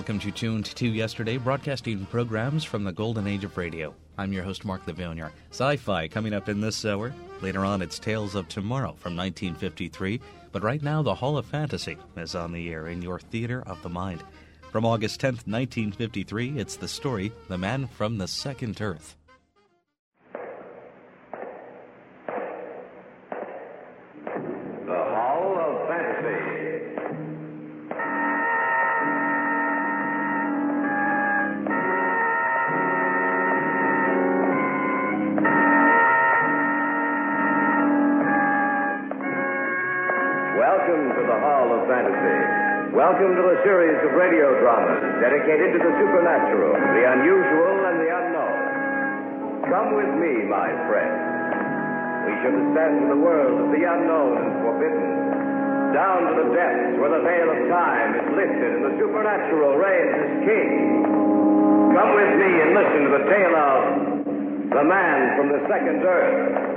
welcomes you tuned to Yesterday, broadcasting programs from the golden age of radio. I'm your host, Mark Levonier. Sci-fi coming up in this hour. Later on, it's Tales of Tomorrow from 1953. But right now, the Hall of Fantasy is on the air in your theater of the mind. From August 10th, 1953, it's the story, The Man from the Second Earth. Welcome to the series of radio dramas dedicated to the supernatural, the unusual, and the unknown. Come with me, my friends. We shall descend to the world of the unknown and forbidden, down to the depths where the veil of time is lifted and the supernatural reigns as king. Come with me and listen to the tale of The Man from the Second Earth.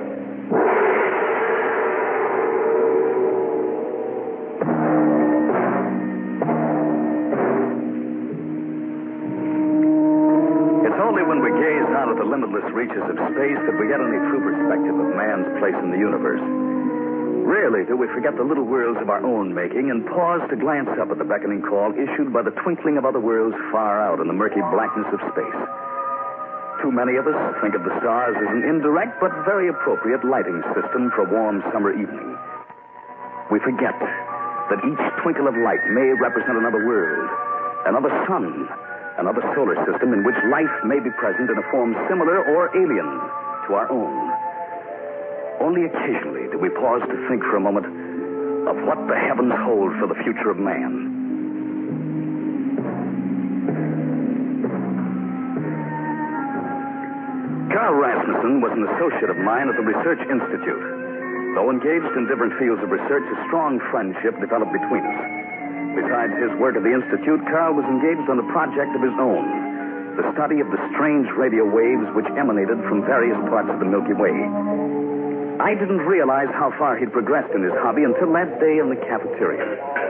The limitless reaches of space that we get any true perspective of man's place in the universe. Rarely do we forget the little worlds of our own making and pause to glance up at the beckoning call issued by the twinkling of other worlds far out in the murky blackness of space. Too many of us think of the stars as an indirect but very appropriate lighting system for a warm summer evening. We forget that each twinkle of light may represent another world, another sun, another solar system in which life may be present in a form similar or alien to our own. Only occasionally do we pause to think for a moment of what the heavens hold for the future of man. Carl Rasmussen was an associate of mine at the Research Institute. Though engaged in different fields of research, a strong friendship developed between us. Besides his work at the Institute, Carl was engaged on a project of his own, the study of the strange radio waves which emanated from various parts of the Milky Way. I didn't realize how far he'd progressed in his hobby until that day in the cafeteria.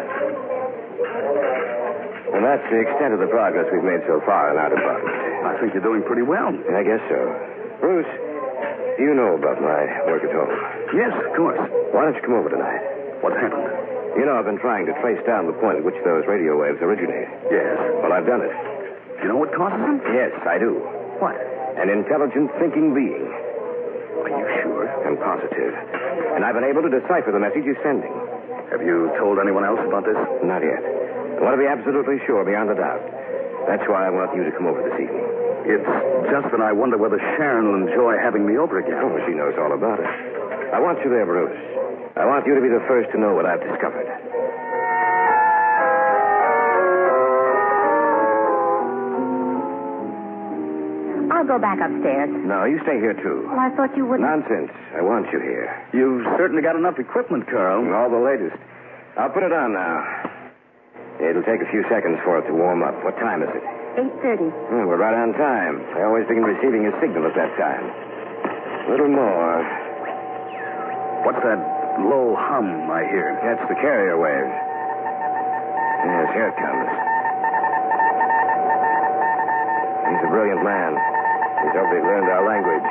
And that's the extent of the progress we've made so far in our department. I think you're doing pretty well. I guess so. Bruce, you know about my work at home. Yes, of course. Why don't you come over tonight? What's happened? You know, I've been trying to trace down the point at which those radio waves originate. Yes. Well, I've done it. Do you know what causes them? Yes, I do. What? An intelligent thinking being. Are you sure? I'm positive. And I've been able to decipher the message he's sending. Have you told anyone else about this? Not yet. I want to be absolutely sure beyond a doubt. That's why I want you to come over this evening. It's just that I wonder whether Sharon will enjoy having me over again. Oh, she knows all about it. I want you there, Bruce. I want you to be the first to know what I've discovered. I'll go back upstairs. No, you stay here, too. Well, I thought you wouldn't. Nonsense. I want you here. You've certainly got enough equipment, Carl. All the latest. I'll put it on now. It'll take a few seconds for it to warm up. What time is it? 8:30. We're right on time. I always begin receiving a signal at that time. A little more. What's that low hum I hear? That's the carrier wave. Yes, here it comes. He's a brilliant man. He's hopefully learned our language.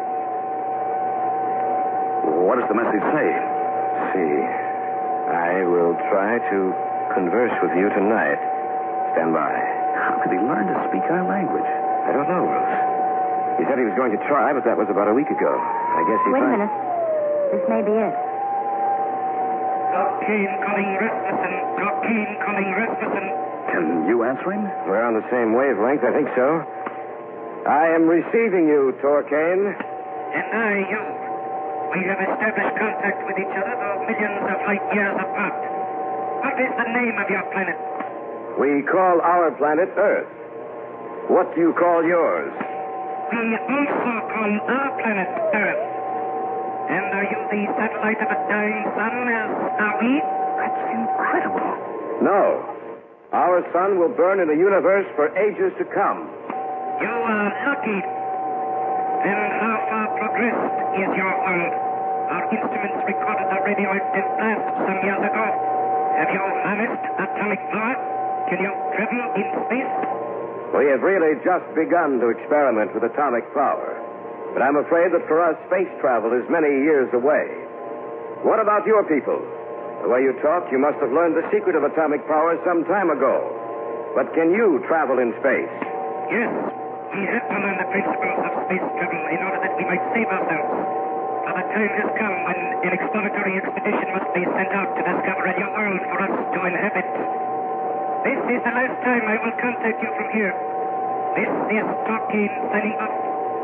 What does the message say? See, I will try to converse with you tonight. Stand by. How could he learn to speak our language? I don't know, Bruce. He said he was going to try, but that was about a week ago. I guess he Wait a minute. This may be it. Doc Kane calling Rasmussen. Doc Kane calling Rasmussen. Can you answer him? We're on the same wavelength, I think so. I am receiving you, Torcane. And I, you. We have established contact with each other, though millions of light years apart. What is the name of your planet? We call our planet Earth. What do you call yours? We also call our planet Earth. And are you the satellite of a dying sun, as are we? That's incredible. No. Our sun will burn in the universe for ages to come. You are lucky. And how far progressed is your world? Our instruments recorded a radioactive blast some years ago. Have you harnessed atomic power? Can you travel in space? We have really just begun to experiment with atomic power. But I'm afraid that for us, space travel is many years away. What about your people? The way you talk, you must have learned the secret of atomic power some time ago. But can you travel in space? Yes. We have to learn the principles of space travel in order that we might save ourselves. For the time has come when an exploratory expedition must be sent out to discover a new world for us to inhabit. This is the last time I will contact you from here. This is Tarkane signing off.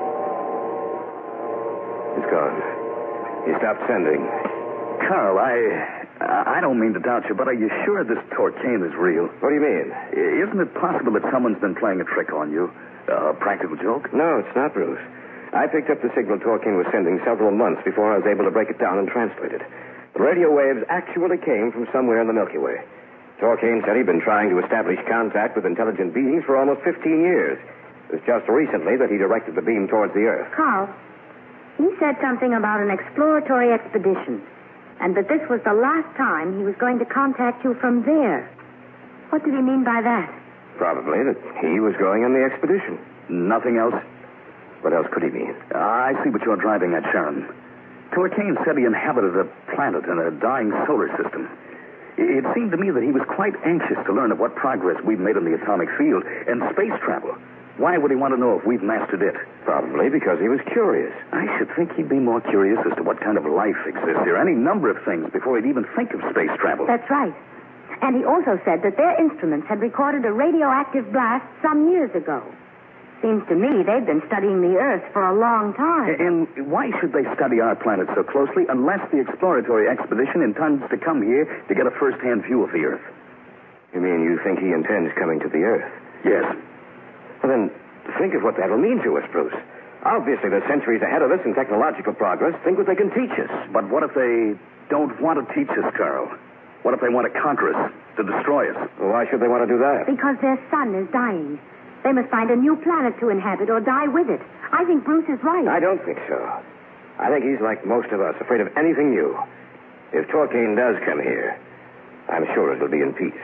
He's gone. He stopped sending. Carl, I don't mean to doubt you, but are you sure this Torcane is real? What do you mean? Isn't it possible that someone's been playing a trick on you? A practical joke? No, it's not, Bruce. I picked up the signal Torcane was sending several months before I was able to break it down and translate it. The radio waves actually came from somewhere in the Milky Way. Torcane said he'd been trying to establish contact with intelligent beings for almost 15 years. It was just recently that he directed the beam towards the Earth. Carl, he said something about an exploratory expedition, and that this was the last time he was going to contact you from there. What did he mean by that? Probably that he was going on the expedition. Nothing else? What else could he mean? I see what you're driving at, Sharon. Torcane said he inhabited a planet in a dying solar system. It seemed to me that he was quite anxious to learn of what progress we've made in the atomic field and space travel. Why would he want to know if we've mastered it? Probably because he was curious. I should think he'd be more curious as to what kind of life exists here, any number of things, before he'd even think of space travel. That's right. And he also said that their instruments had recorded a radioactive blast some years ago. Seems to me they've been studying the Earth for a long time. And why should they study our planet so closely unless the exploratory expedition intends to come here to get a first-hand view of the Earth? You mean you think he intends coming to the Earth? Yes. Well, then, think of what that'll mean to us, Bruce. Obviously, they're centuries ahead of us in technological progress. Think what they can teach us. But what if they don't want to teach us, Carl? What if they want to conquer us, to destroy us? Well, why should they want to do that? Because their sun is dying. They must find a new planet to inhabit or die with it. I think Bruce is right. I don't think so. I think he's like most of us, afraid of anything new. If Torcane does come here, I'm sure it'll be in peace.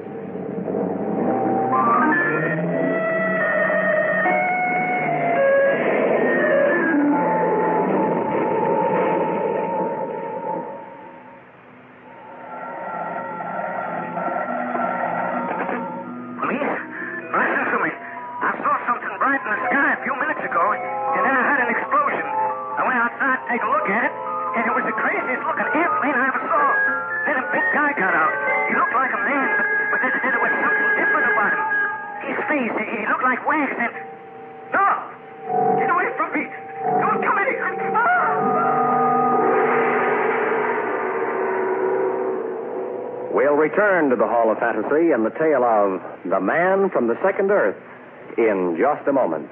We'll return to the Hall of Fantasy and the tale of The Man from the Second Earth in just a moment.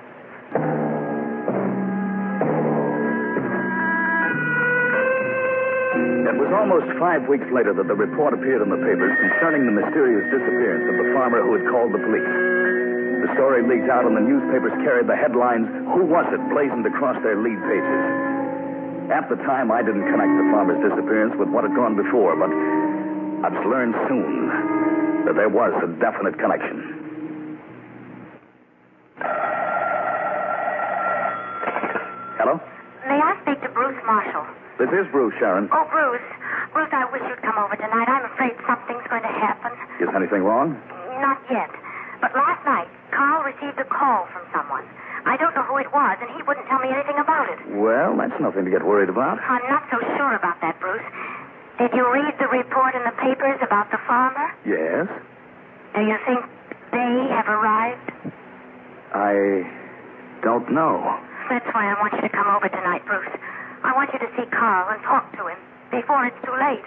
It was almost 5 weeks later that the report appeared in the papers concerning the mysterious disappearance of the farmer who had called the police. The story leaked out and the newspapers carried the headlines, "Who Was It?" blazoned across their lead pages. At the time, I didn't connect the farmer's disappearance with what had gone before, but I'd learned soon that there was a definite connection. Hello? May I speak to Bruce Marshall? This is Bruce, Sharon. Oh, Bruce. Bruce, I wish you'd come over tonight. I'm afraid something's going to happen. Is anything wrong? Not yet. But last night, Carl received a call from someone. I don't know who it was, and he wouldn't tell me anything about it. Well, that's nothing to get worried about. I'm not so sure about that, Bruce. Did you read the report in the papers about the farmer? Yes? Do you think they have arrived? I don't know. That's why I want you to come over tonight, Bruce. I want you to see Carl and talk to him before it's too late.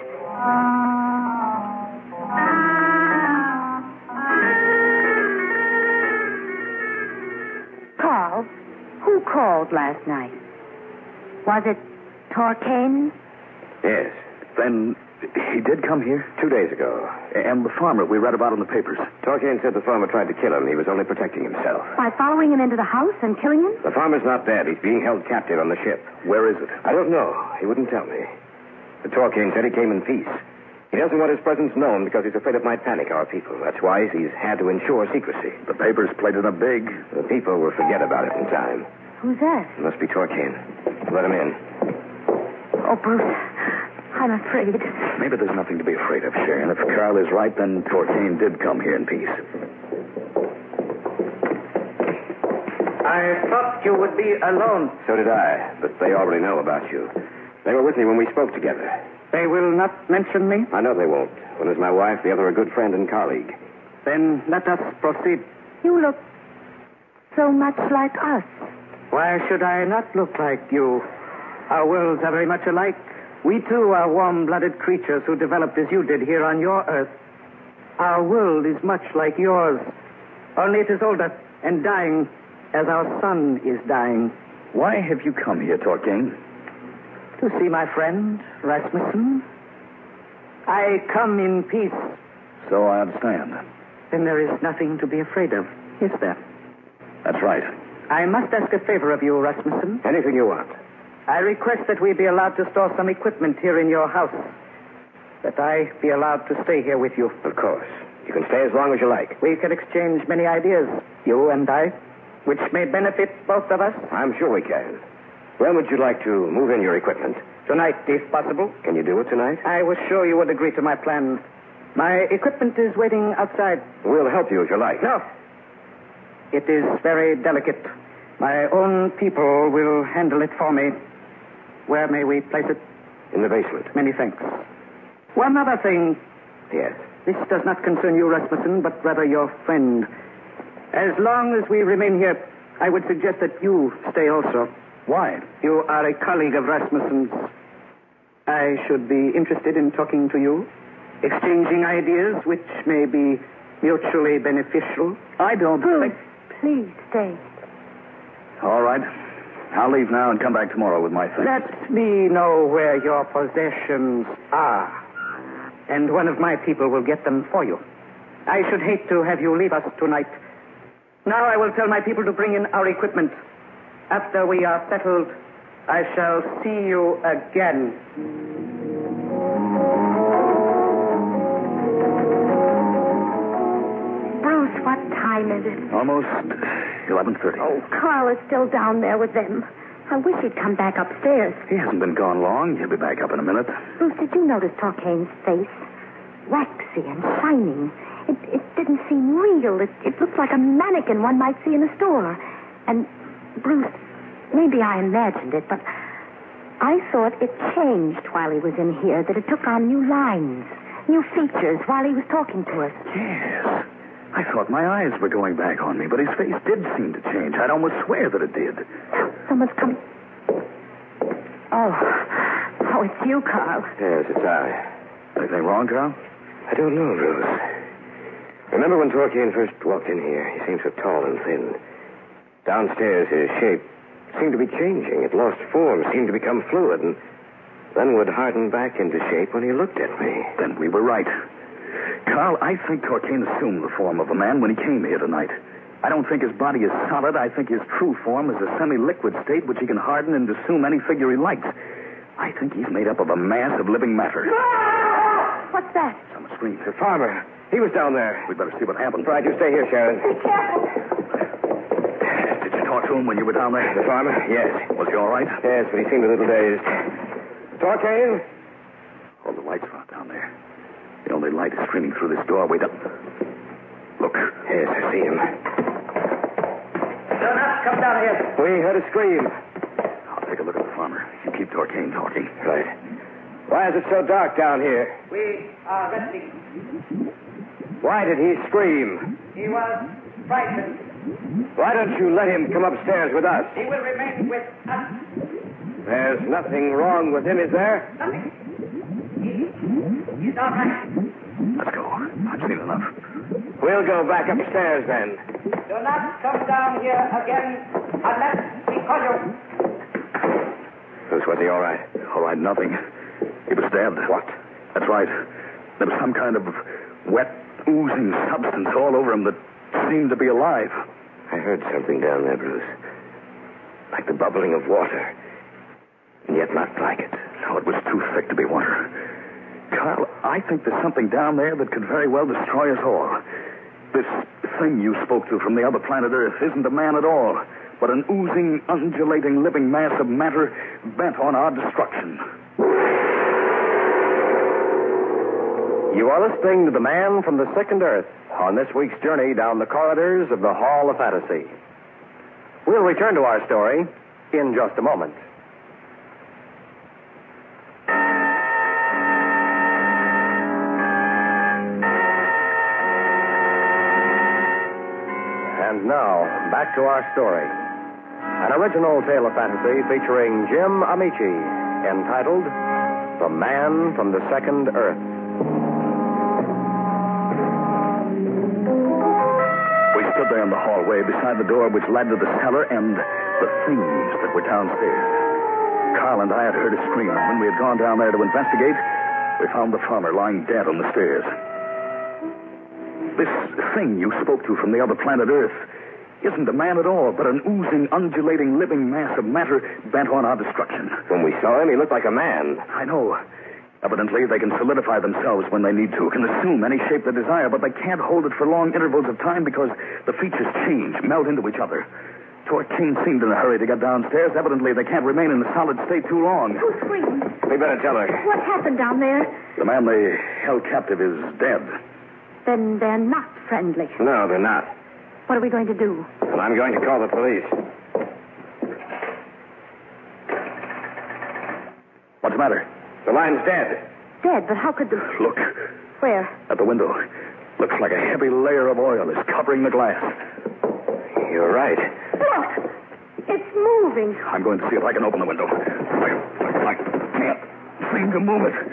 Carl, who called last night? Was it Torcane? Yes. Then he did come here? 2 days ago. And the farmer we read about in the papers. Torcane said the farmer tried to kill him. He was only protecting himself. By following him into the house and killing him? The farmer's not dead. He's being held captive on the ship. Where is it? I don't know. He wouldn't tell me. But Torcane said he came in peace. He doesn't want his presence known because he's afraid it might panic our people. That's why he's had to ensure secrecy. The papers played it up big. The people will forget about it in time. Who's that? It must be Torquaine. Let him in. Oh, Bruce, I'm afraid. Maybe there's nothing to be afraid of, Sharon. If Carl is right, then Torquaine did come here in peace. I thought you would be alone. So did I, but they already know about you. They were with me when we spoke together. They will not mention me? I know they won't. One is my wife, the other a good friend and colleague. Then let us proceed. You look so much like us. Why should I not look like you? Our worlds are very much alike. We, too, are warm-blooded creatures who developed as you did here on your Earth. Our world is much like yours, only it is older and dying as our sun is dying. Why have you come here, Torquaine? To see my friend, Rasmussen. I come in peace. So I understand. Then there is nothing to be afraid of, is there? That's right. I must ask a favor of you, Rasmussen. Anything you want. I request that we be allowed to store some equipment here in your house. That I be allowed to stay here with you. Of course. You can stay as long as you like. We can exchange many ideas, you and I, which may benefit both of us. I'm sure we can. When would you like to move in your equipment? Tonight, if possible. Can you do it tonight? I was sure you would agree to my plan. My equipment is waiting outside. We'll help you if you like. No. It is very delicate. My own people will handle it for me. Where may we place it? In the basement. Many thanks. One other thing. Yes. This does not concern you, Rasmussen, but rather your friend. As long as we remain here, I would suggest that you stay also. Why? You are a colleague of Rasmussen's. I should be interested in talking to you, exchanging ideas which may be mutually beneficial. I don't Bruce, think... please stay. All right. I'll leave now and come back tomorrow with my things. Let me know where your possessions are, and one of my people will get them for you. I should hate to have you leave us tonight. Now I will tell my people to bring in our equipment. After we are settled, I shall see you again. Bruce, what time is it? Almost 11:30. Oh, Carl is still down there with them. I wish he'd come back upstairs. He hasn't been gone long. He'll be back up in a minute. Bruce, did you notice Torquaine's face? Waxy and shining. It didn't seem real. It looked like a mannequin one might see in a store. And, Bruce, maybe I imagined it, but I thought it changed while he was in here, that it took on new lines, new features while he was talking to us. Yes. I thought my eyes were going back on me, but his face did seem to change. I'd almost swear that it did. Someone's coming. Oh, it's you, Carl. Yes, it's I. Anything wrong, Carl? I don't know, Bruce. Remember when Torquaine first walked in here? He seemed so tall and thin. Downstairs, his shape seemed to be changing. It lost form, seemed to become fluid, and then would harden back into shape when he looked at me. Then we were right. Carl, I think Torquaine assumed the form of a man when he came here tonight. I don't think his body is solid. I think his true form is a semi-liquid state which he can harden and assume any figure he likes. I think he's made up of a mass of living matter. What's that? Someone screamed. The farmer. He was down there. We'd better see what happened. Right, you stay here, Sharon. Be careful. Did you talk to him when you were down there? The farmer? Yes. Was he all right? Yes, but he seemed a little dazed. Torquaine? All the lights are out down there. The only light is streaming through this doorway. Look. Yes, I see him. Do not come down here. We heard a scream. I'll take a look at the farmer. You keep Torquaine talking. Right. Why is it so dark down here? We are resting. Why did he scream? He was frightened. Why don't you let him come upstairs with us? He will remain with us. There's nothing wrong with him, is there? Nothing. He's all right. Let's go. I've seen enough. We'll go back upstairs then. Do not come down here again unless we call you. Bruce, was he all right? All right, nothing. He was dead. What? That's right. There was some kind of wet, oozing substance all over him that seemed to be alive. I heard something down there, Bruce. Like the bubbling of water. And yet not like it. No, it was too thick to be water. Carl, I think there's something down there that could very well destroy us all. This thing you spoke to from the other planet Earth isn't a man at all, but an oozing, undulating, living mass of matter bent on our destruction. You are listening to the Man from the Second Earth on this week's journey down the corridors of the Hall of Fantasy. We'll return to our story in just a moment. And now, back to our story. An original tale of fantasy featuring Jim Amici, entitled The Man from the Second Earth. We stood there in the hallway beside the door which led to the cellar and the things that were downstairs. Carl and I had heard a scream, and when we had gone down there to investigate, we found the farmer lying dead on the stairs. This thing you spoke to from the other planet Earth isn't a man at all, but an oozing, undulating, living mass of matter bent on our destruction. When we saw him, he looked like a man. I know. Evidently, they can solidify themselves when they need to, can assume any shape they desire, but they can't hold it for long intervals of time because the features change, melt into each other. Torquain seemed in a hurry to get downstairs. Evidently, they can't remain in a solid state too long. Who screamed? We better tell her. What happened down there? The man they held captive is dead. Then they're not friendly. No, they're not. What are we going to do? And I'm going to call the police. What's the matter? The line's dead. Dead, but how could the... Look, Where? at the window. Looks like a heavy layer of oil is covering the glass. You're right. Look! It's moving. I'm going to see if I can open the window. I can't seem to move it.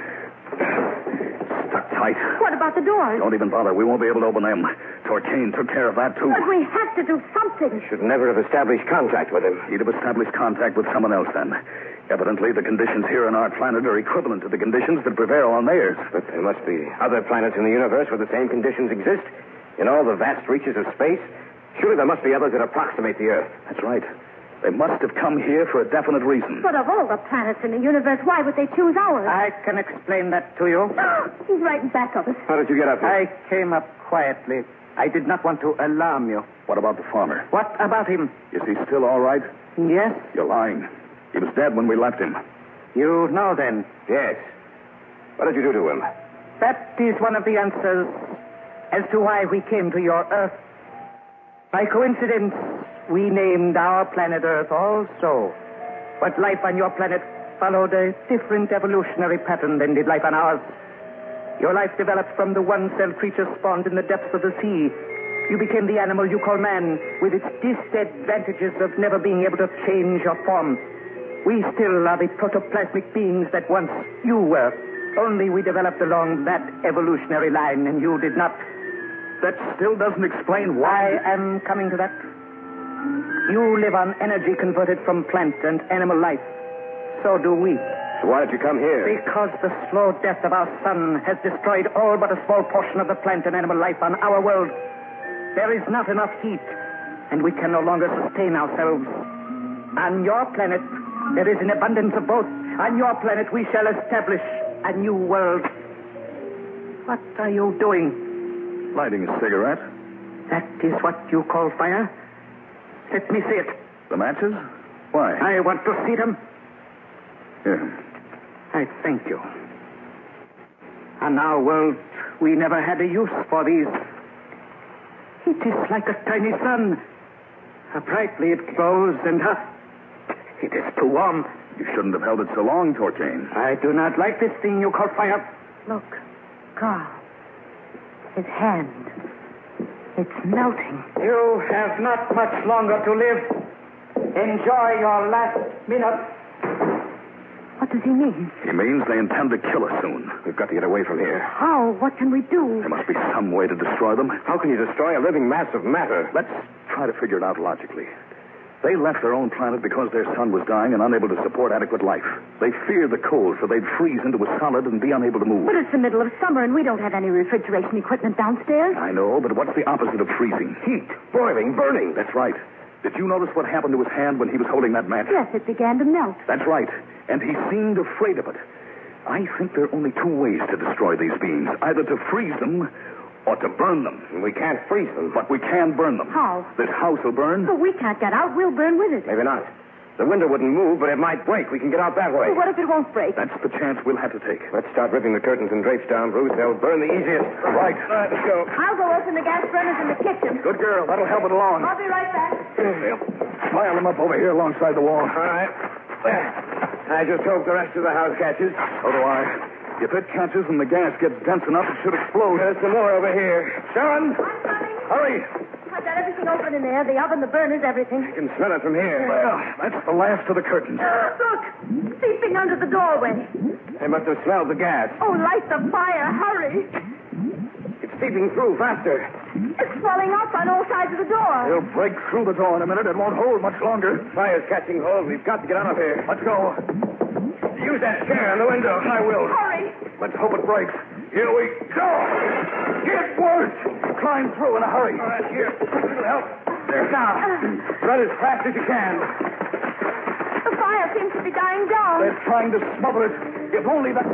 Stuck tight. What about the doors? Don't even bother. We won't be able to open them. Torquain took care of that, too. But we have to do something. Should never have established contact with him. He'd have established contact with someone else then. Evidently, the conditions here on our planet are equivalent to the conditions that prevail on theirs. But there must be other planets in the universe where the same conditions exist. In all the vast reaches of space, surely there must be others that approximate the Earth. That's right. They must have come here for a definite reason. But of all the planets in the universe, why would they choose ours? I can explain that to you. He's right in back of us. How did you get up here? I came up quietly. I did not want to alarm you. What about the farmer? What about him? Is he still all right? Yes? You're lying. He was dead when we left him. You know then. Yes. What did you do to him? That is one of the answers as to why we came to your Earth. By coincidence, we named our planet Earth also. But life on your planet followed a different evolutionary pattern than did life on ours. Your life developed from the one-celled creature spawned in the depths of the sea. You became the animal you call man, with its disadvantages of never being able to change your form. We still are the protoplasmic beings that once you were. Only we developed along that evolutionary line, and you did not. That still doesn't explain why. I am coming to that. You live on energy converted from plant and animal life. So do we. So why did you come here? Because the slow death of our sun has destroyed all but a small portion of the plant and animal life on our world. There is not enough heat, and we can no longer sustain ourselves. On your planet, there is an abundance of both. On your planet, we shall establish a new world. What are you doing? Lighting a cigarette. That is what you call fire? Let me see it. The matches? Why? I want to see them. Here. I thank you. On our world, we never had a use for these. It is like a tiny sun. Brightly it glows, and it is too warm. You shouldn't have held it so long, Torquain. I do not like this thing you call fire. Look, Carl. His hand. It's melting. You have not much longer to live. Enjoy your last minute. What does he mean? He means they intend to kill us soon. We've got to get away from here. How? What can we do? There must be some way to destroy them. How can you destroy a living mass of matter? Let's try to figure it out logically. They left their own planet because their sun was dying and unable to support adequate life. They feared the cold, so they'd freeze into a solid and be unable to move. But it's the middle of summer, and we don't have any refrigeration equipment downstairs. I know, but what's the opposite of freezing? Heat, boiling, burning. That's right. Did you notice what happened to his hand when he was holding that match? Yes, it began to melt. That's right. And he seemed afraid of it. I think there are only two ways to destroy these beings. Either to freeze them or to burn them. We can't freeze them. But we can burn them. How? This house will burn. But we can't get out. We'll burn with it. Maybe not. The window wouldn't move, but it might break. We can get out that way. Well, what if it won't break? That's the chance we'll have to take. Let's start ripping the curtains and drapes down, Bruce. They'll burn the easiest. Right. Let's go. I'll go open the gas burners in the kitchen. Good girl. That'll help it along. I'll be right back. Pile them up over here alongside the wall. All right. I just hope the rest of the house catches. So do I. If it catches and the gas gets dense enough, it should explode. There's some more over here. Sharon! I'm coming. Hurry. I've got everything open in there. The oven, the burners, everything. I can smell it from here. Well, that's the last of the curtains. Look! Seeping under the doorway. They must have smelled the gas. Oh, light the fire. Hurry. It's seeping through faster. It's swelling up on all sides of the door. It'll break through the door in a minute. It won't hold much longer. Fire's catching hold. We've got to get out of here. Let's go. Use that chair on the window. I will. Hurry. Let's hope it breaks. Here we go. It worked. Climb through in a hurry. All right, here. It'll help. There. Now, run as fast as you can. The fire seems to be dying down. They're trying to smother it. If only that...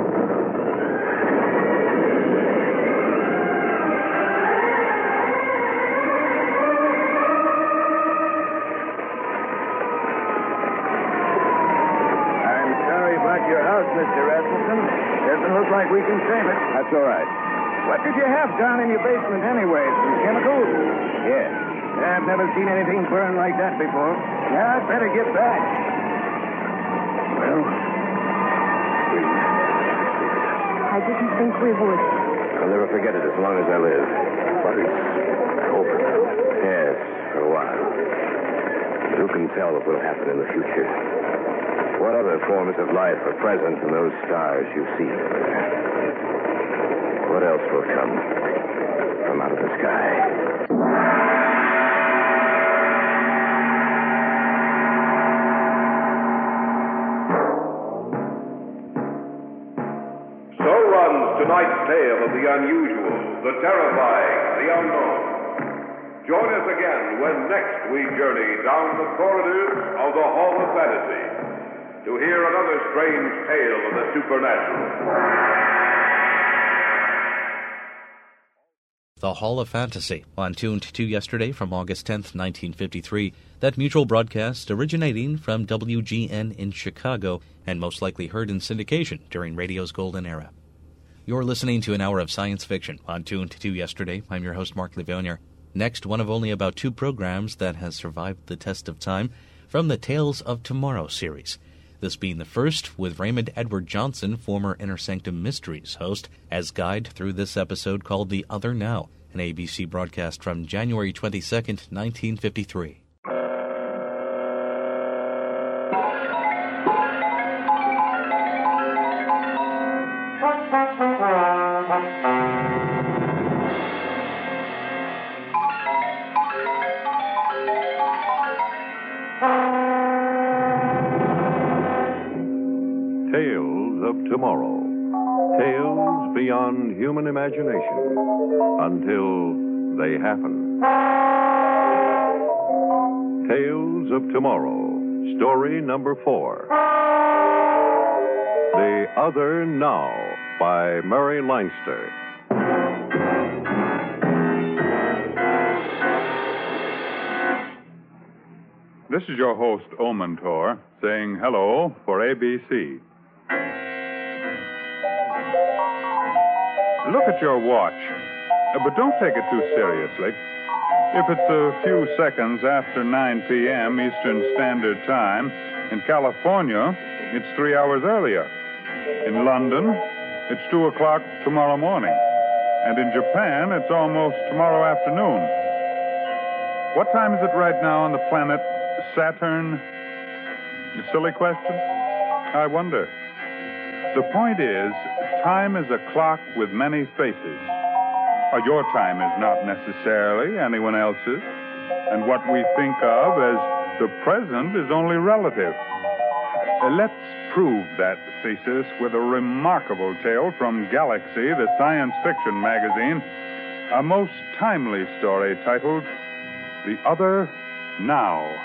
Your house, Mr. Rasmussen. Doesn't look like we can save it. That's all right. What did you have down in your basement anyway? Some chemicals? Yes. I've never seen anything burn like that before. Yeah, I'd better get back. Well, I didn't think we would. I'll never forget it as long as I live. but it's over. Yes, for a while. But who can tell what will happen in the future? What other forms of life are present in those stars you see over there? What else will come from out of the sky? So runs tonight's tale of the unusual, the terrifying, the unknown. Join us again when next we journey down the corridors of the Hall of Fantasy to hear another strange tale of the supernatural. The Hall of Fantasy, on Tuned to yesterday from August 10th, 1953. That mutual broadcast originating from WGN in Chicago and most likely heard in syndication during radio's golden era. You're listening to an hour of science fiction on Tuned to yesterday. I'm your host, Mark Levonier. Next, one of only about two programs that has survived the test of time from the Tales of Tomorrow series. This being the first, with Raymond Edward Johnson, former Inner Sanctum Mysteries host, as guide through this episode called The Other Now, an ABC broadcast from January 22nd, 1953. Tales of Tomorrow. Tales beyond human imagination until they happen. Tales of Tomorrow. Story number 4. The Other Now by Murray Leinster. This is your host, Omentor, saying hello for ABC. Look at your watch, but don't take it too seriously. If it's a few seconds after 9 p.m. Eastern Standard Time, in California, it's 3 hours earlier. In London, it's 2 o'clock tomorrow morning. And in Japan, it's almost tomorrow afternoon. What time is it right now on the planet Saturn? A silly question? I wonder. The point is, time is a clock with many faces. Your time is not necessarily anyone else's, and what we think of as the present is only relative. Let's prove that thesis with a remarkable tale from Galaxy, the science fiction magazine, a most timely story titled The Other Now.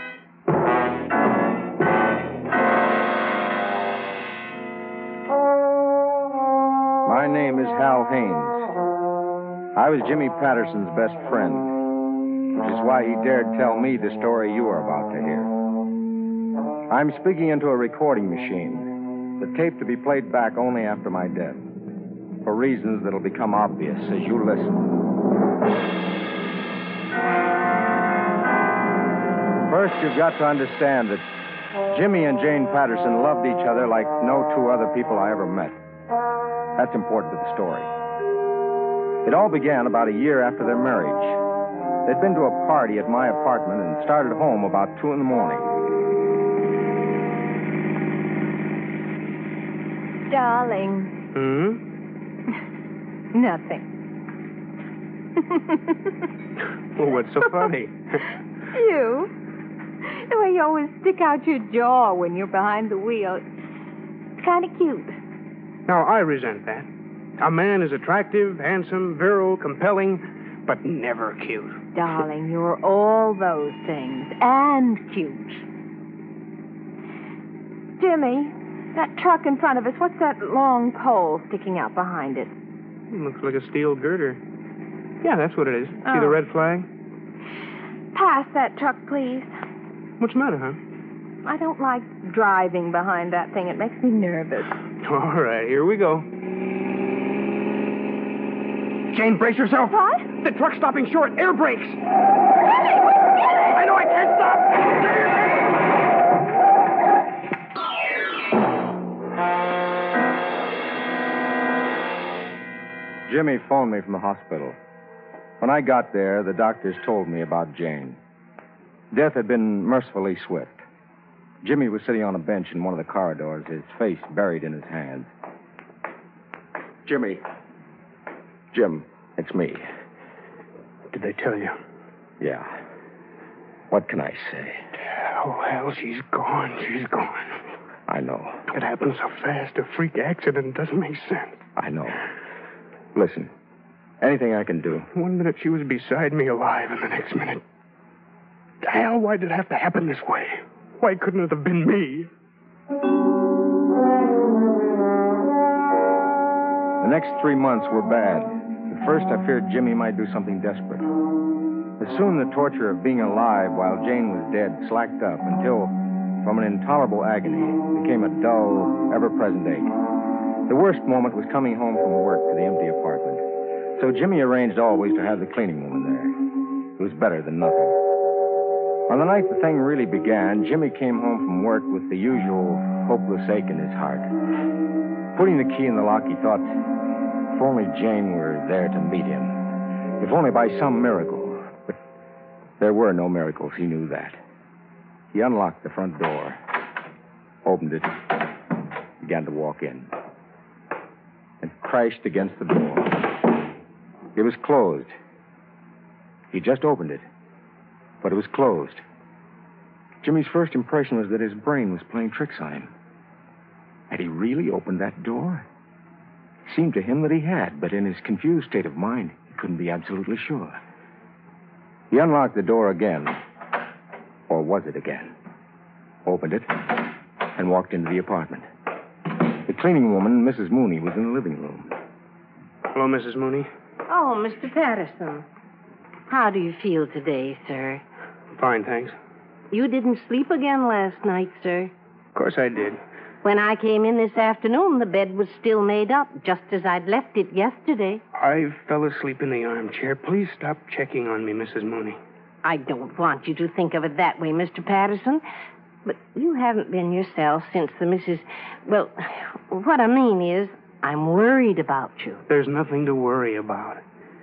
My name is Hal Haynes. I was Jimmy Patterson's best friend, which is why he dared tell me the story you are about to hear. I'm speaking into a recording machine, the tape to be played back only after my death, for reasons that'll become obvious as you listen. First, you've got to understand that Jimmy and Jane Patterson loved each other like no two other people I ever met. That's important to the story. It all began about a year after their marriage. They'd been to a party at my apartment and started home about 2 in the morning. Darling. Nothing. Well, what's so funny? You. The way you always stick out your jaw when you're behind the wheel. It's kind of cute. Now, I resent that. A man is attractive, handsome, virile, compelling, but never cute. Darling, you're all those things. And cute. Jimmy, that truck in front of us, what's that long pole sticking out behind it? Looks like a steel girder. Yeah, that's what it is. Oh. See the red flag? Pass that truck, please. What's the matter, huh? I don't like driving behind that thing. It makes me nervous. All right, here we go. Jane, brace yourself. What? The truck's stopping short. Air brakes. I know I can't stop. Jimmy phoned me from the hospital. When I got there, the doctors told me about Jane. Death had been mercifully swift. Jimmy was sitting on a bench in one of the corridors, his face buried in his hands. Jimmy. Jim, it's me. Did they tell you? Yeah. What can I say? Oh, hell, she's gone. She's gone. I know. It happened so fast. A freak accident doesn't make sense. I know. Listen, anything I can do. 1 minute she was beside me alive, and the next minute... Hell, why did it have to happen this way? Why couldn't it have been me? The next 3 months were bad. At first, I feared Jimmy might do something desperate. But soon the torture of being alive while Jane was dead slacked up until, from an intolerable agony, it became a dull, ever-present ache. The worst moment was coming home from work to the empty apartment. So Jimmy arranged always to have the cleaning woman there. It was better than nothing. On the night the thing really began, Jimmy came home from work with the usual hopeless ache in his heart. Putting the key in the lock, he thought, if only Jane were there to meet him. If only by some miracle. But there were no miracles, he knew that. He unlocked the front door, opened it, began to walk in, and crashed against the door. It was closed. He just opened it, but it was closed. Jimmy's first impression was that his brain was playing tricks on him. Had he really opened that door? It seemed to him that he had, but in his confused state of mind, he couldn't be absolutely sure. He unlocked the door again. Or was it again? Opened it and walked into the apartment. The cleaning woman, Mrs. Mooney, was in the living room. Hello, Mrs. Mooney. Oh, Mr. Patterson. How do you feel today, sir? Fine, thanks. You didn't sleep again last night, sir. Of course I did. When I came in this afternoon, the bed was still made up, just as I'd left it yesterday. I fell asleep in the armchair. Please stop checking on me, Mrs. Mooney. I don't want you to think of it that way, Mr. Patterson. But you haven't been yourself since the Mrs. Well, what I mean is, I'm worried about you. There's nothing to worry about.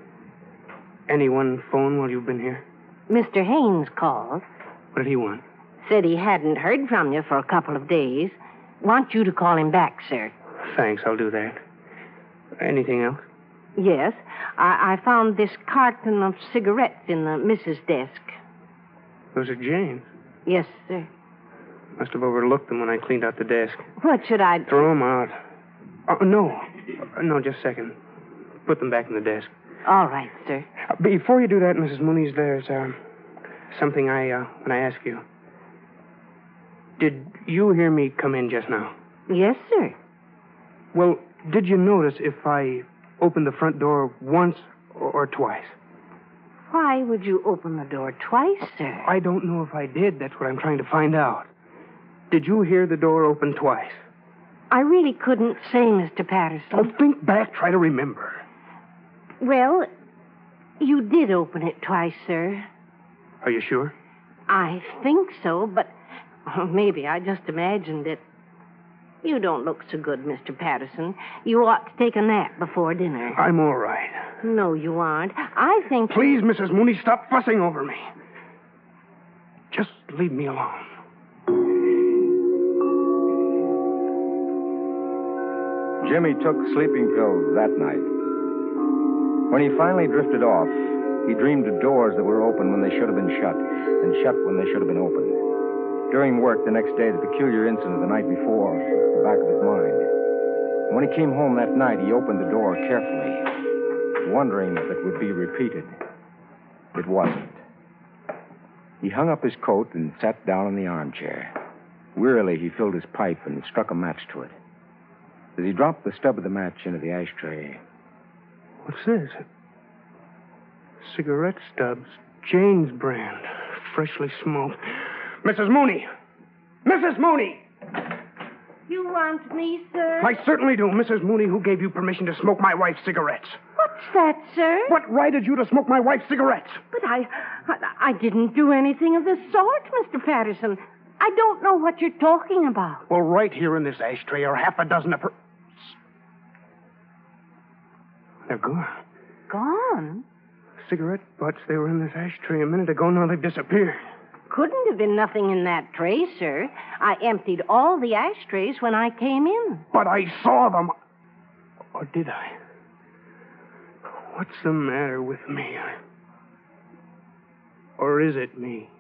Anyone phone while you've been here? Mr. Haynes called. What did he want? Said he hadn't heard from you for a couple of days. Want you to call him back, sir. Thanks, I'll do that. Anything else? Yes. I found this carton of cigarettes in the missus' desk. Those are Jane's. Yes, sir. Must have overlooked them when I cleaned out the desk. What should I... Throw them out. Oh, no. No, just a second. Put them back in the desk. All right, sir. Before you do that, Mrs. Mooney, there's something when I ask you. Did you hear me come in just now? Yes, sir. Well, Did you notice if I opened the front door once or twice? Why would you open the door twice, sir? I don't know if I did. That's what I'm trying to find out. Did you hear the door open twice? I really couldn't say, Mr. Patterson. Oh, think back. Try to remember. Well, you did open it twice, sir. Are you sure? I think so, but maybe I just imagined it. You don't look so good, Mr. Patterson. You ought to take a nap before dinner. I'm all right. No, you aren't. I think... Please, Mrs. Mooney, stop fussing over me. Just leave me alone. Jimmy took sleeping pills that night. When he finally drifted off, he dreamed of doors that were open when they should have been shut, and shut when they should have been opened. During work the next day, the peculiar incident of the night before was at the back of his mind. And when he came home that night, he opened the door carefully, wondering if it would be repeated. It wasn't. He hung up his coat and sat down in the armchair. Wearily, he filled his pipe and struck a match to it. As he dropped the stub of the match into the ashtray... What's this? Cigarette stubs. Jane's brand. Freshly smoked. Mrs. Mooney! Mrs. Mooney! You want me, sir? I certainly do. Mrs. Mooney, who gave you permission to smoke my wife's cigarettes? What's that, sir? What right had you to smoke my wife's cigarettes? But I didn't do anything of the sort, Mr. Patterson. I don't know what you're talking about. Well, right here in this ashtray are half a dozen of her... They're gone. Gone? Cigarette butts, they were in this ashtray a minute ago. Now they've disappeared. Couldn't have been nothing in that tray, sir. I emptied all the ashtrays when I came in. But I saw them. Or did I? What's the matter with me? Or is it me?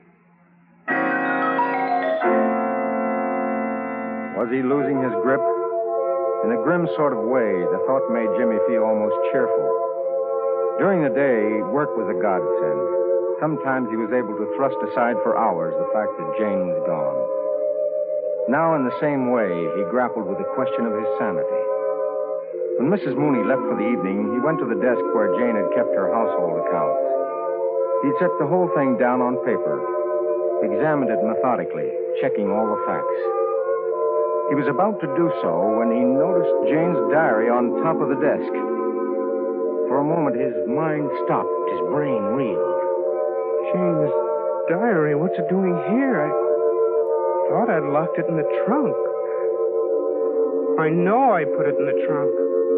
Was he losing his grip? In a grim sort of way, the thought made Jimmy feel almost cheerful. During the day, work was a godsend. Sometimes he was able to thrust aside for hours the fact that Jane was gone. Now, in the same way, he grappled with the question of his sanity. When Mrs. Mooney left for the evening, he went to the desk where Jane had kept her household accounts. He'd set the whole thing down on paper, examined it methodically, checking all the facts. He was about to do so when he noticed Jane's diary on top of the desk. For a moment, his mind stopped, his brain reeled. Jane's diary, what's it doing here? I thought I'd locked it in the trunk. I know I put it in the trunk.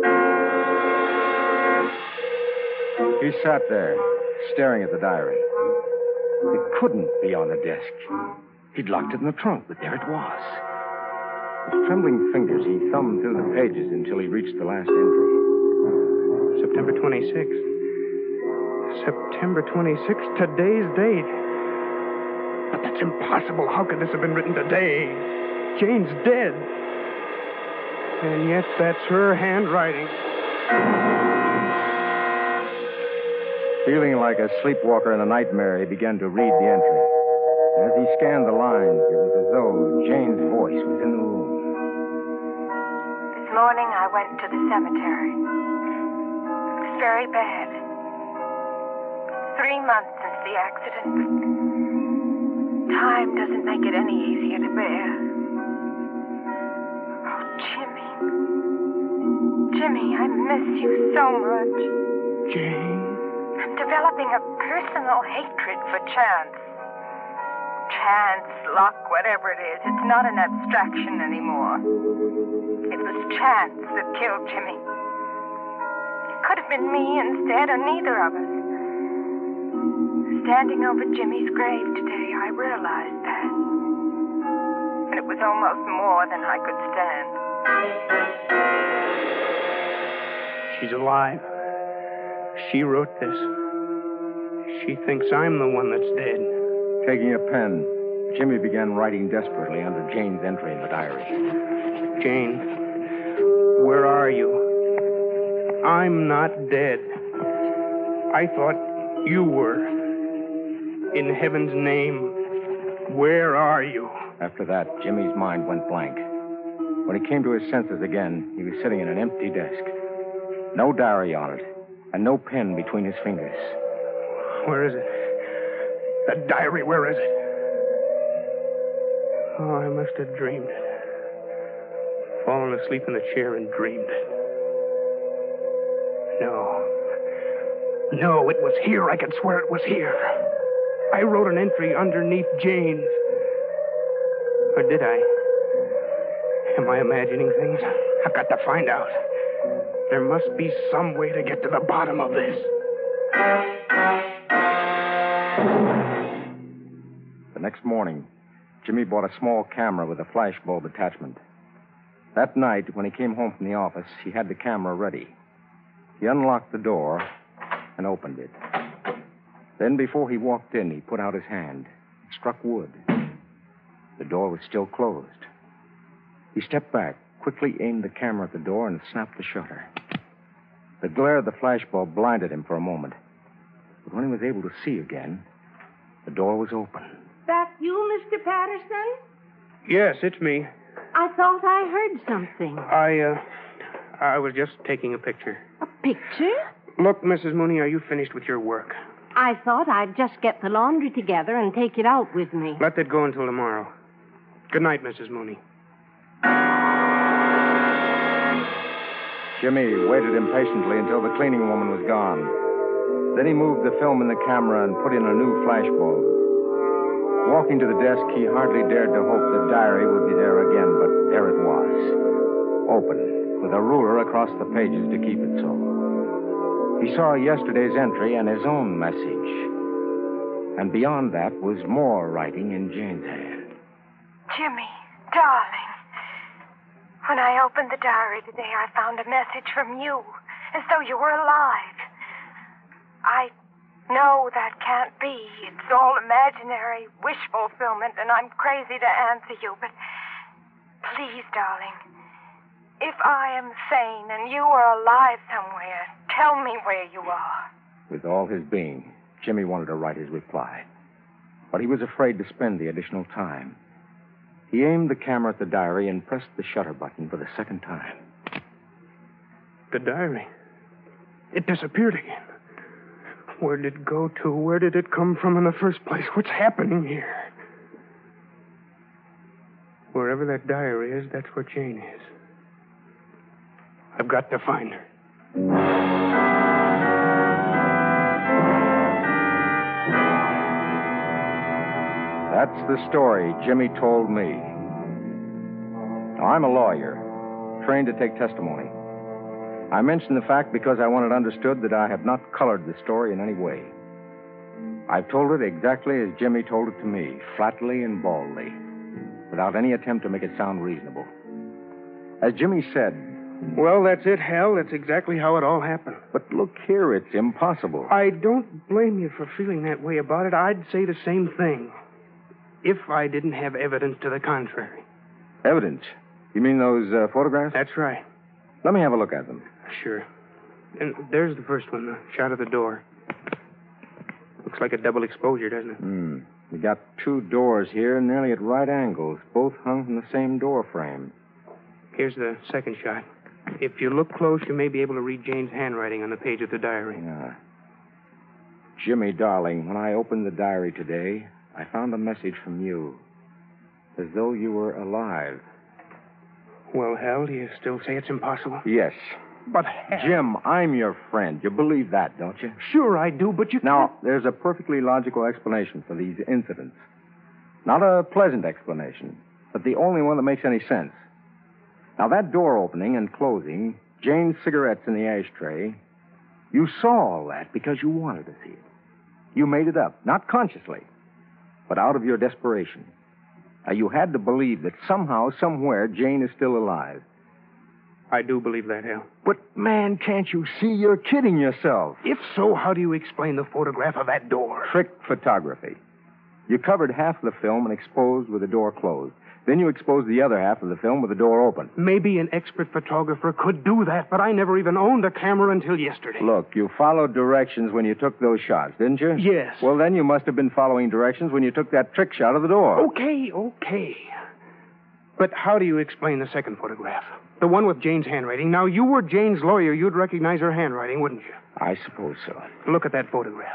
He sat there, staring at the diary. It couldn't be on the desk. He'd locked it in the trunk, but there it was. With trembling fingers, he thumbed through the pages until he reached the last entry. September 26th. September 26th, today's date. But that's impossible. How could this have been written today? Jane's dead. And yet that's her handwriting. Feeling like a sleepwalker in a nightmare, he began to read the entry. As he scanned the lines, it was as though Jane's voice was in the room. This morning I went to the cemetery. It's very bad. 3 months since the accident. Time doesn't make it any easier to bear. Oh, Jimmy. Jimmy, I miss you so much. Jane? I'm developing a personal hatred for chance. Chance, luck, whatever it is, it's not an abstraction anymore. It was chance that killed Jimmy. It could have been me instead, or neither of us. Standing over Jimmy's grave today, I realized that. And it was almost more than I could stand. She's alive. She wrote this. She thinks I'm the one that's dead. Taking a pen, Jimmy began writing desperately under Jane's entry in the diary. Jane, where are you? I'm not dead. I thought you were. In heaven's name, where are you? After that, Jimmy's mind went blank. When he came to his senses again, he was sitting at an empty desk. No diary on it, and no pen between his fingers. Where is it? That diary, where is it? Oh, I must have dreamed it. Fallen asleep in the chair and dreamed it. No, it was here. I can swear it was here. I wrote an entry underneath Jane's. Or did I? Am I imagining things? I've got to find out. There must be some way to get to the bottom of this. The next morning, Jimmy bought a small camera with a flash bulb attachment. That night, when he came home from the office, he had the camera ready. He unlocked the door and opened it. Then, before he walked in, he put out his hand, struck wood. The door was still closed. He stepped back, quickly aimed the camera at the door, and snapped the shutter. The glare of the flashbulb blinded him for a moment. But when he was able to see again, the door was open. That you, Mr. Patterson? Yes, it's me. I thought I heard something. I was just taking a picture. A picture? Look, Mrs. Mooney, are you finished with your work? I thought I'd just get the laundry together and take it out with me. Let that go until tomorrow. Good night, Mrs. Mooney. Jimmy waited impatiently until the cleaning woman was gone. Then he moved the film in the camera and put in a new flashbulb. Walking to the desk, he hardly dared to hope the diary would be there again, but there it was. Open, with a ruler across the pages to keep it so. He saw yesterday's entry and his own message. And beyond that was more writing in Jane's hand. Jimmy, darling. When I opened the diary today, I found a message from you, as though you were alive. I know that can't be. It's all imaginary wish fulfillment, and I'm crazy to answer you, but please, darling, if I am sane and you are alive somewhere, tell me where you are. With all his being, Jimmy wanted to write his reply. But he was afraid to spend the additional time. He aimed the camera at the diary and pressed the shutter button for the second time. The diary. It disappeared again. Where did it go to? Where did it come from in the first place? What's happening here? Wherever that diary is, that's where Jane is. I've got to find her. That's the story Jimmy told me. Now, I'm a lawyer, trained to take testimony. I mention the fact because I want it understood that I have not colored the story in any way. I've told it exactly as Jimmy told it to me, flatly and baldly, without any attempt to make it sound reasonable. As Jimmy said... Well, that's it, Hal. That's exactly how it all happened. But look here, it's impossible. I don't blame you for feeling that way about it. I'd say the same thing. If I didn't have evidence to the contrary. Evidence? You mean those photographs? That's right. Let me have a look at them. Sure. And there's the first one, the shot of the door. Looks like a double exposure, doesn't it? We got two doors here, nearly at right angles, both hung from the same door frame. Here's the second shot. If you look close, you may be able to read Jane's handwriting on the page of the diary. Yeah. Jimmy, darling, when I opened the diary today, I found a message from you, as though you were alive. Well, Hal, do you still say it's impossible? Yes. But, Hal... Jim, I'm your friend. You believe that, don't you? Sure I do, but you... Now, there's a perfectly logical explanation for these incidents. Not a pleasant explanation, but the only one that makes any sense. Now, that door opening and closing, Jane's cigarettes in the ashtray, you saw all that because you wanted to see it. You made it up, not consciously, but out of your desperation. Now, you had to believe that somehow, somewhere, Jane is still alive. I do believe that, Hal. But, man, can't you see you're kidding yourself? If so, how do you explain the photograph of that door? Trick photography. You covered half the film and exposed with the door closed. Then you exposed the other half of the film with the door open. Maybe an expert photographer could do that, but I never even owned a camera until yesterday. Look, you followed directions when you took those shots, didn't you? Yes. Well, then you must have been following directions when you took that trick shot of the door. Okay. But how do you explain the second photograph? The one with Jane's handwriting. Now, you were Jane's lawyer. You'd recognize her handwriting, wouldn't you? I suppose so. Look at that photograph.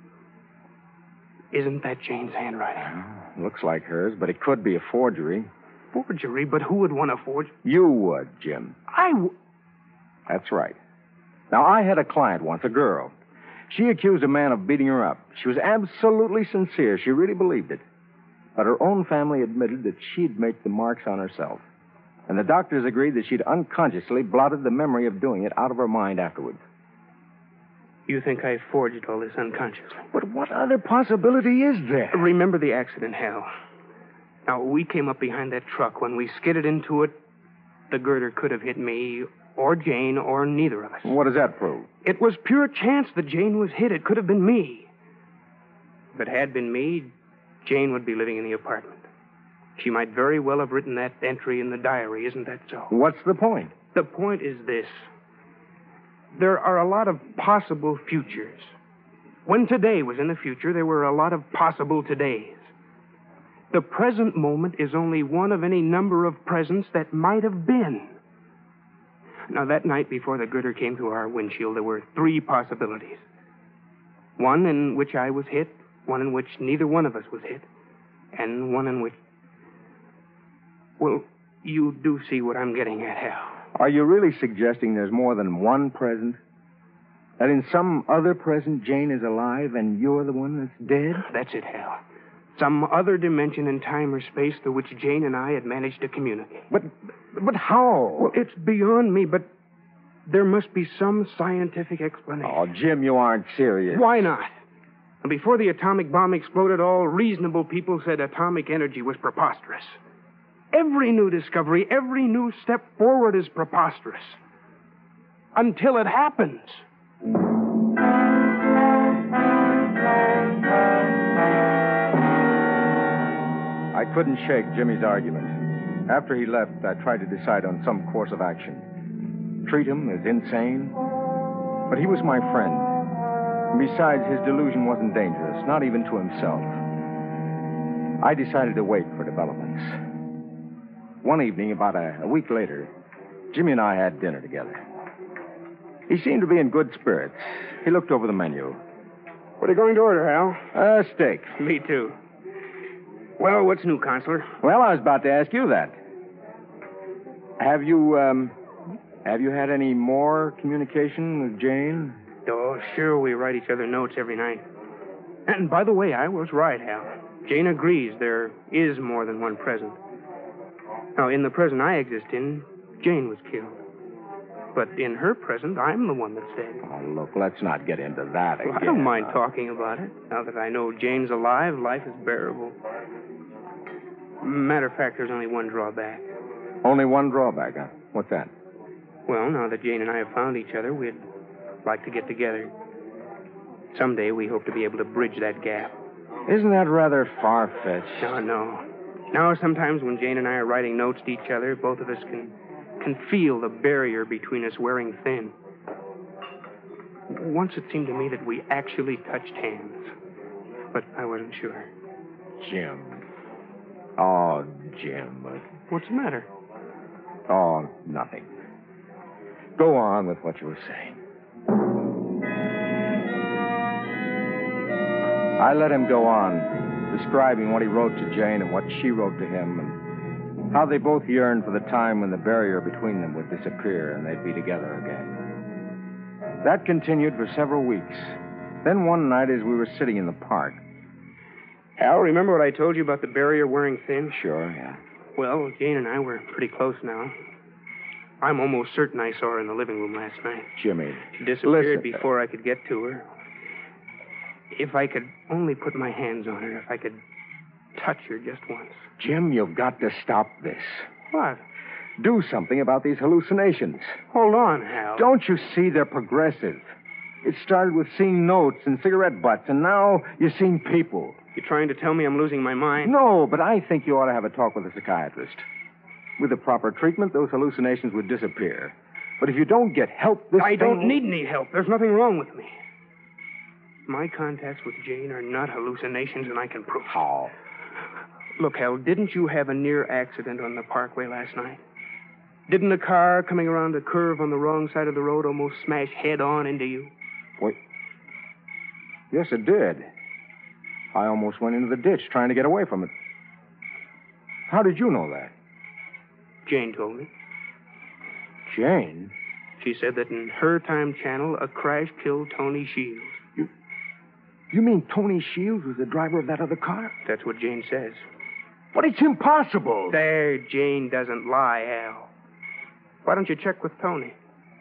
Isn't that Jane's handwriting? Looks like hers, but it could be a forgery. Forgery? But who would want to forge? You would, Jim. That's right. Now, I had a client once, a girl. She accused a man of beating her up. She was absolutely sincere. She really believed it. But her own family admitted that she'd make the marks on herself. And the doctors agreed that she'd unconsciously blotted the memory of doing it out of her mind afterwards. You think I forged all this unconsciously? But what other possibility is there? Remember the accident, Hal. Now, we came up behind that truck. When we skidded into it, the girder could have hit me or Jane or neither of us. What does that prove? It was pure chance that Jane was hit. It could have been me. If it had been me, Jane would be living in the apartment. She might very well have written that entry in the diary, isn't that so? What's the point? The point is this. There are a lot of possible futures. When today was in the future, there were a lot of possible todays. The present moment is only one of any number of presents that might have been. Now, that night before the girder came to our windshield, there were 3 possibilities. One in which I was hit, one in which neither one of us was hit, and one in which... Well, you do see what I'm getting at, Hal. Are you really suggesting there's more than one present? That in some other present, Jane is alive and you're the one that's dead? That's it, Hal. Some other dimension in time or space through which Jane and I had managed to communicate. But how? Well, it's beyond me, but there must be some scientific explanation. Oh, Jim, you aren't serious. Why not? Before the atomic bomb exploded, all reasonable people said atomic energy was preposterous. Every new discovery, every new step forward is preposterous. Until it happens. I couldn't shake Jimmy's argument. After he left, I tried to decide on some course of action. Treat him as insane? But he was my friend. And besides, his delusion wasn't dangerous, not even to himself. I decided to wait for developments. One evening, about a week later, Jimmy and I had dinner together. He seemed to be in good spirits. He looked over the menu. What are you going to order, Hal? Steak. Me too. Well, what's new, Counselor? Well, I was about to ask you that. Have you had any more communication with Jane? Oh, sure, we write each other notes every night. And by the way, I was right, Hal. Jane agrees there is more than one present. Now, in the present I exist in, Jane was killed. But in her present, I'm the one that's dead. Oh, look, let's not get into that again. Well, I don't mind talking about it. Now that I know Jane's alive, life is bearable. Matter of fact, there's only one drawback. Only one drawback, huh? What's that? Well, now that Jane and I have found each other, we'd like to get together. Someday we hope to be able to bridge that gap. Isn't that rather far-fetched? No. Now, sometimes when Jane and I are writing notes to each other, both of us can feel the barrier between us wearing thin. Once it seemed to me that we actually touched hands, but I wasn't sure. Jim. Oh, Jim. What's the matter? Oh, nothing. Go on with what you were saying. I let him go on, describing what he wrote to Jane and what she wrote to him, and how they both yearned for the time when the barrier between them would disappear and they'd be together again. That continued for several weeks. Then one night, as we were sitting in the park... Hal, remember what I told you about the barrier wearing thin? Sure, yeah. Well, Jane and I were pretty close now. I'm almost certain I saw her in the living room last night. Jimmy. She disappeared before I could get to her. If I could only put my hands on her, if I could touch her just once. Jim, you've got to stop this. What? Do something about these hallucinations. Hold on, Hal. Don't you see they're progressive? It started with seeing notes and cigarette butts, and now you're seeing people. You trying to tell me I'm losing my mind? No, but I think you ought to have a talk with a psychiatrist. With the proper treatment, those hallucinations would disappear. But if you don't get help, I don't need any help. There's nothing wrong with me. My contacts with Jane are not hallucinations, and I can prove. How? Look, Hal, didn't you have a near accident on the parkway last night? Didn't a car coming around a curve on the wrong side of the road almost smash head-on into you? Wait. Yes, it did. I almost went into the ditch trying to get away from it. How did you know that? Jane told me. Jane? She said that in her time channel, a crash killed Tony Shields. You mean Tony Shields was the driver of that other car? That's what Jane says. But it's impossible. There, Jane doesn't lie, Hal. Why don't you check with Tony?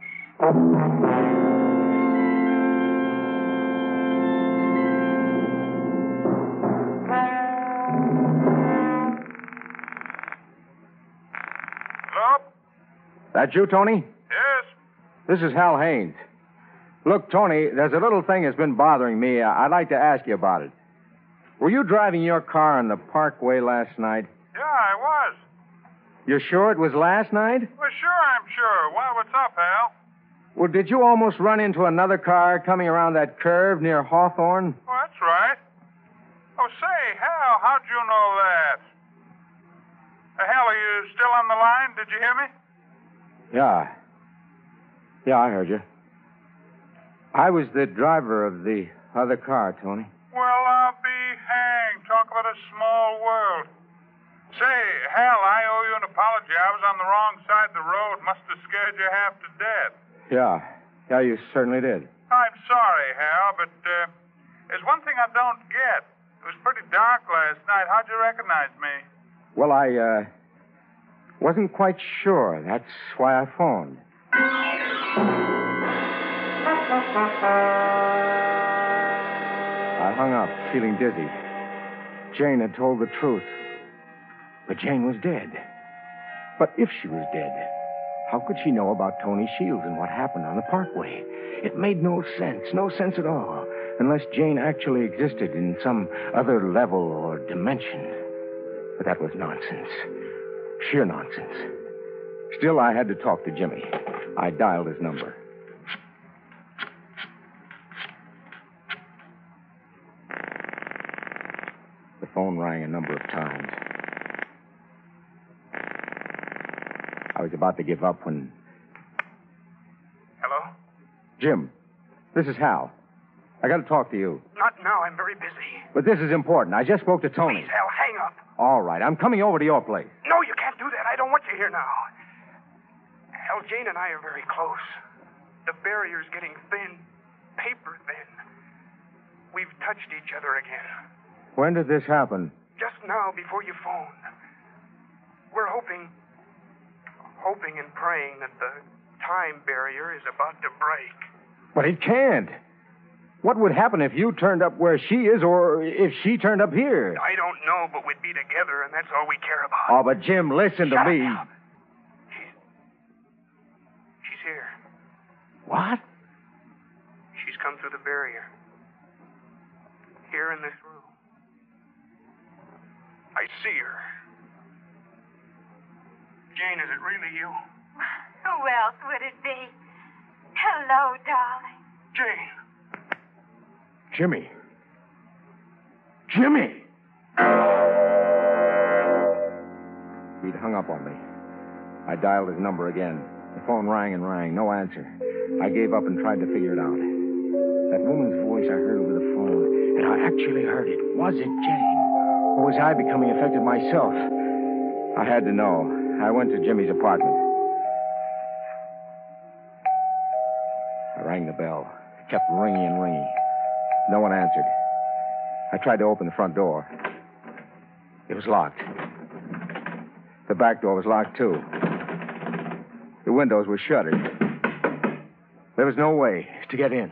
Hello? That you, Tony? Yes? This is Hal Haynes. Look, Tony, there's a little thing that's been bothering me. I'd like to ask you about it. Were you driving your car on the parkway last night? Yeah, I was. You're sure it was last night? Well, sure, I'm sure. Why, what's up, Hal? Well, did you almost run into another car coming around that curve near Hawthorne? Well, that's right. Oh, say, Hal, how'd you know that? Hal, are you still on the line? Did you hear me? Yeah. Yeah, I heard you. I was the driver of the other car, Tony. Well, I'll be hanged. Talk about a small world. Say, Hal, I owe you an apology. I was on the wrong side of the road. Must have scared you half to death. Yeah. Yeah, you certainly did. I'm sorry, Hal, but there's one thing I don't get. It was pretty dark last night. How'd you recognize me? Well, I wasn't quite sure. That's why I phoned. I hung up, feeling dizzy. Jane had told the truth. But Jane was dead. But if she was dead, how could she know about Tony Shields and what happened on the parkway? It made no sense at all, unless Jane actually existed in some other level or dimension. But that was nonsense. Sheer nonsense. Still, I had to talk to Jimmy. I dialed his number. The phone rang a number of times. I was about to give up when... Hello? Jim, this is Hal. I got to talk to you. Not now. I'm very busy. But this is important. I just spoke to Tony. Please, Hal, hang up. All right. I'm coming over to your place. No, you can't do that. I don't want you here now. Hal, Jane and I are very close. The barrier's getting thin. Paper thin. We've touched each other again. When did this happen? Just now, before you phoned. We're hoping and praying that the time barrier is about to break. But it can't. What would happen if you turned up where she is or if she turned up here? I don't know, but we'd be together, and that's all we care about. Oh, but Jim, listen to me. Up. She's here. What? She's come through the barrier. Here in this room. I see her. Jane, is it really you? Who else would it be? Hello, darling. Jane. Jimmy. Jimmy! He'd hung up on me. I dialed his number again. The phone rang and rang. No answer. I gave up and tried to figure it out. That woman's voice I heard over the phone, and I actually heard it. Was it Jane? Or was I becoming affected myself? I had to know. I went to Jimmy's apartment. I rang the bell. It kept ringing and ringing. No one answered. I tried to open the front door. It was locked. The back door was locked, too. The windows were shuttered. There was no way to get in.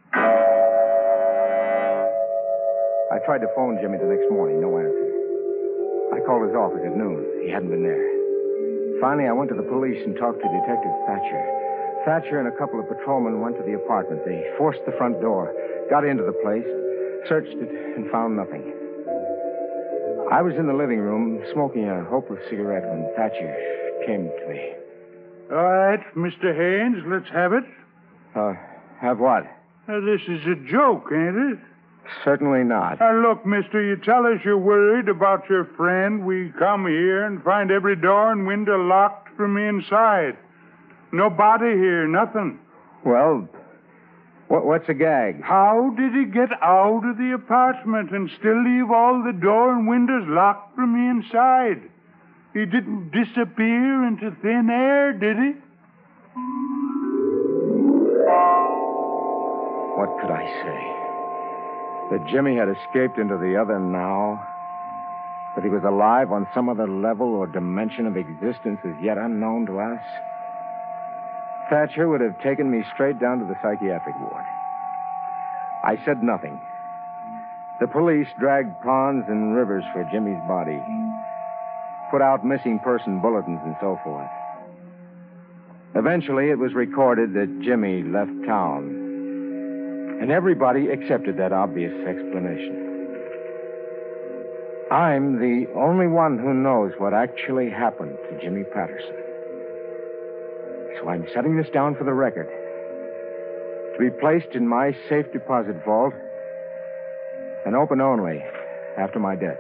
I tried to phone Jimmy the next morning. No answer. I called his office at noon. He hadn't been there. Finally, I went to the police and talked to Detective Thatcher. Thatcher and a couple of patrolmen went to the apartment. They forced the front door, got into the place, searched it, and found nothing. I was in the living room smoking a hopeless cigarette when Thatcher came to me. All right, Mr. Haynes, let's have it. Have what? This is a joke, ain't it? Certainly not. Look, mister, you tell us you're worried about your friend. We come here and find every door and window locked from the inside. Nobody here, nothing. Well, what's a gag? How did he get out of the apartment and still leave all the door and windows locked from the inside? He didn't disappear into thin air, did he? What could I say? That Jimmy had escaped into the other now? That he was alive on some other level or dimension of existence as yet unknown to us? Thatcher would have taken me straight down to the psychiatric ward. I said nothing. The police dragged ponds and rivers for Jimmy's body, put out missing person bulletins and so forth. Eventually, it was recorded that Jimmy left town, and everybody accepted that obvious explanation. I'm the only one who knows what actually happened to Jimmy Patterson. So I'm setting this down for the record, to be placed in my safe deposit vault and open only after my death.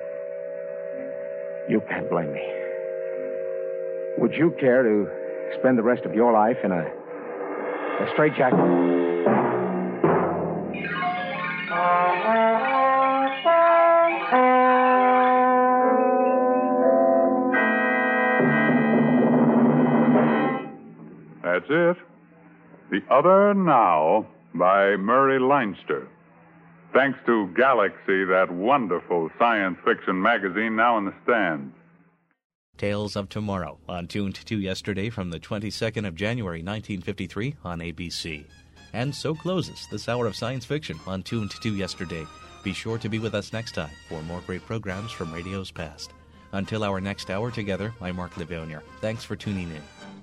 You can't blame me. Would you care to spend the rest of your life in a straitjacket? That's it. The Other Now by Murray Leinster. Thanks to Galaxy, that wonderful science fiction magazine now in the stands. Tales of Tomorrow on Tuned to Yesterday from the 22nd of January, 1953 on ABC. And so closes this hour of science fiction on Tuned to Yesterday. Be sure to be with us next time for more great programs from radio's past. Until our next hour together, I'm Mark Livonier. Thanks for tuning in.